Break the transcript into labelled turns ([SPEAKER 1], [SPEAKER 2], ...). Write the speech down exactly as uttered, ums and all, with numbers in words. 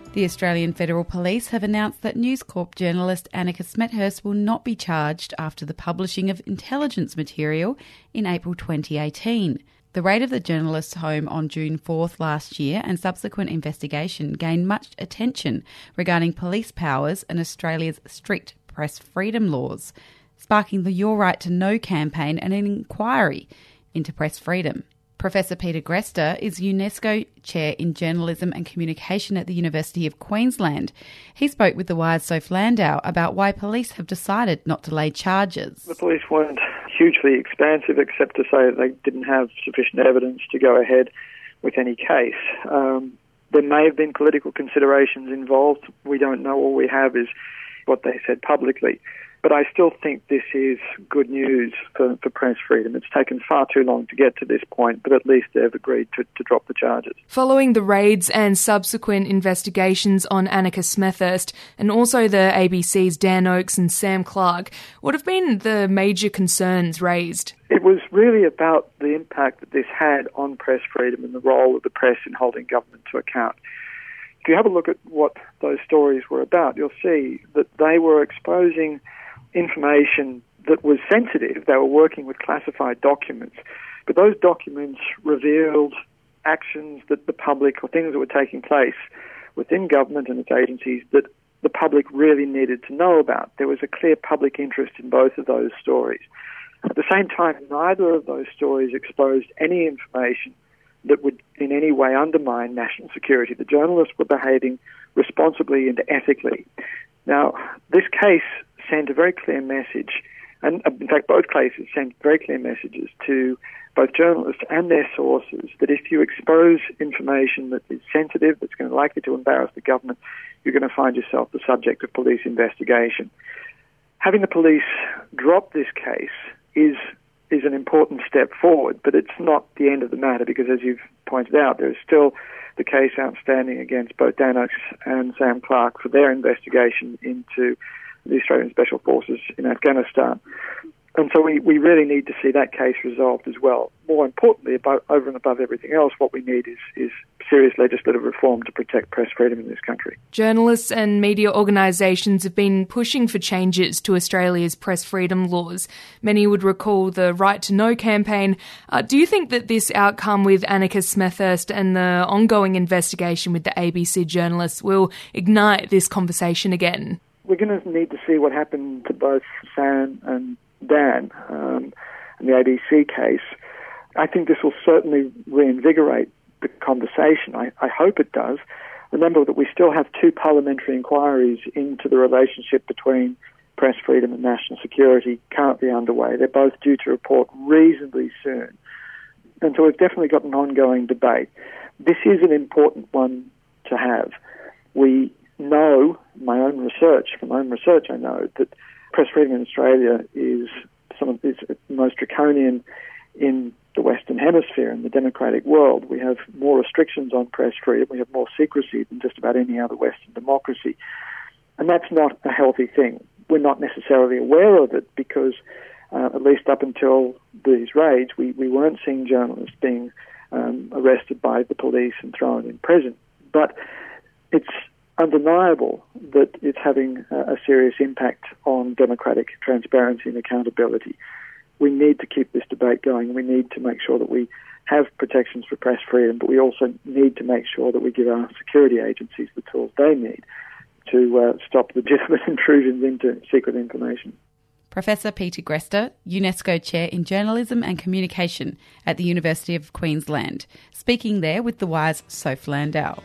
[SPEAKER 1] The Australian Federal Police have announced that News Corp journalist Annika Smethurst will not be charged after the publishing of intelligence material in April twenty eighteen. The raid of the journalist's home on June fourth last year and subsequent investigation gained much attention regarding police powers and Australia's strict press freedom laws, sparking the Your Right to Know campaign and an inquiry into press freedom. Professor Peter Greste is UNESCO Chair in Journalism and Communication at the University of Queensland. He spoke with The Wire's Soph Landau about why police have decided not to lay charges.
[SPEAKER 2] The police weren't hugely expansive except to say that they didn't have sufficient evidence to go ahead with any case. Um, there may have been political considerations involved. We don't know. All we have is what they said publicly. But I still think this is good news for, for press freedom. It's taken far too long to get to this point, but at least they've agreed to, to drop the charges.
[SPEAKER 3] Following the raids and subsequent investigations on Annika Smethurst and also the A B C's Dan Oakes and Sam Clark, what have been the major concerns raised?
[SPEAKER 2] It was really about the impact that this had on press freedom and the role of the press in holding government to account. If you have a look at what those stories were about, you'll see that they were exposing information that was sensitive. They were working with classified documents, but those documents revealed actions that the public, or things that were taking place within government and its agencies, that the public really needed to know about. There was a clear public interest in both of those stories. At the same time, neither of those stories exposed any information that would in any way undermine national security. The journalists were behaving responsibly and ethically. Now, this case sent a very clear message, and in fact both cases sent very clear messages to both journalists and their sources, that if you expose information that is sensitive, that's going to likely to embarrass the government, you're going to find yourself the subject of police investigation. Having the police drop this case is is an important step forward, but it's not the end of the matter, because as you've pointed out, there is still the case outstanding against both Dan Oakes and Sam Clark for their investigation into the Australian Special Forces in Afghanistan. And so we, we really need to see that case resolved as well. More importantly, above, over and above everything else, what we need is, is serious legislative reform to protect press freedom in this country.
[SPEAKER 3] Journalists and media organisations have been pushing for changes to Australia's press freedom laws. Many would recall the Right to Know campaign. Uh, do you think that this outcome with Annika Smethurst and the ongoing investigation with the A B C journalists will ignite this conversation again?
[SPEAKER 2] We're going to need to see what happened to both Sam and Dan um, and the A B C case. I think this will certainly reinvigorate the conversation. I, I hope it does. Remember that we still have two parliamentary inquiries into the relationship between press freedom and national security currently underway. They're both due to report reasonably soon. And so we've definitely got an ongoing debate. This is an important one to have. We know, my own research, from my own research I know, that press freedom in Australia is some of is the most draconian in the Western Hemisphere, in the democratic world. We have more restrictions on press freedom, we have more secrecy than just about any other Western democracy. And that's not a healthy thing. We're not necessarily aware of it because, uh, at least up until these raids, we, we weren't seeing journalists being um, arrested by the police and thrown in prison. But it's undeniable that it's having a serious impact on democratic transparency and accountability. We need to keep this debate going. We need to make sure that we have protections for press freedom, but we also need to make sure that we give our security agencies the tools they need to uh, stop legitimate intrusions into secret information.
[SPEAKER 1] Professor Peter Greste, UNESCO Chair in Journalism and Communication at the University of Queensland, speaking there with The Wire's Soph Landau.